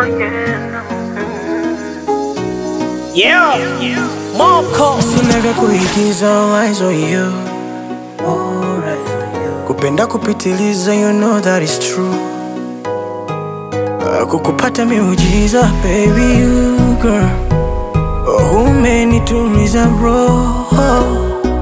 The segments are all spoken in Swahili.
Yeah, Moko Sinavya kuigiza eyes on you. Kupenda kupitiliza, you know that is true. Kukupata miujiza, baby you girl. Umenituliza roho.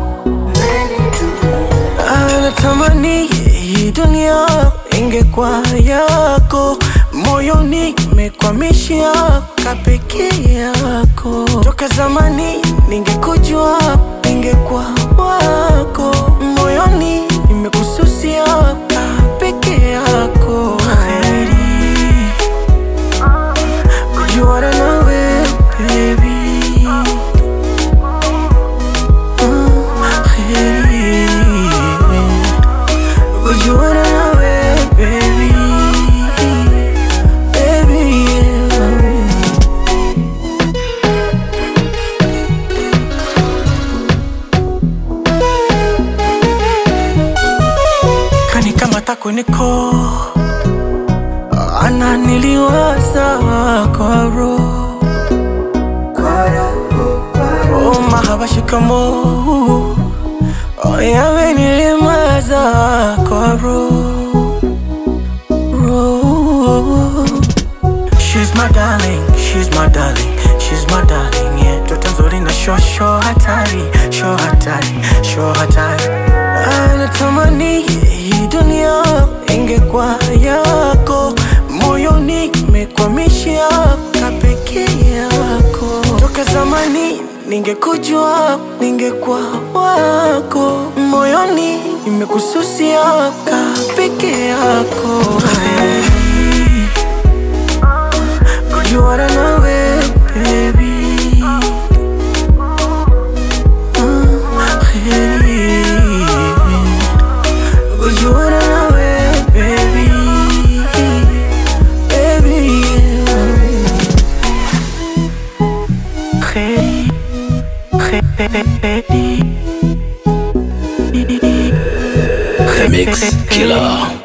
Natamani hii dunia ingekuwa yako. Moyoni mekwamishia kapeke yako. Toka zamani ningekujua, ningekuwa wako. Moyoni nimekususia kapeke yako. Kheri kujuana nawe baby. Kheri kujuana nawe baby. Kuniko ananiliwaza kwa roho. Oh mahaba shikamo, oh yawe nilimaza kwa roho. She's my darling, she's my darling, she's my darling, yeah. Toto nzuri na show hatari, show hatari, show hatari. Natamani hii dunia ingekuwa yako. Moyoni mekwamishia kapeke yako. Toka zamani ningekujua, ningekuwa wako. Moyoni nimekususia kapeke yako. Kujuana nawe baby. Kujuana nawe baby. Baby Remix Killer.